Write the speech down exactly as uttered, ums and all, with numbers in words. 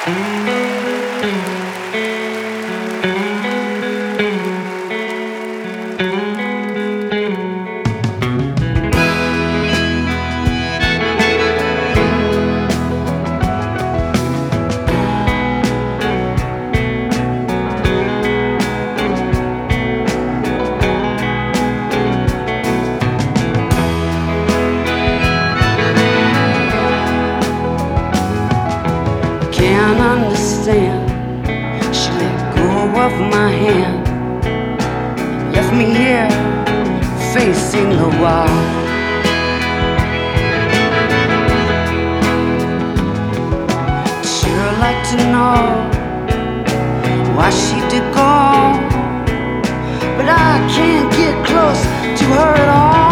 Can't understand. She let go of my hand, left me here facing the wall. Sure like to know why she did go, but I can't get close to her at all.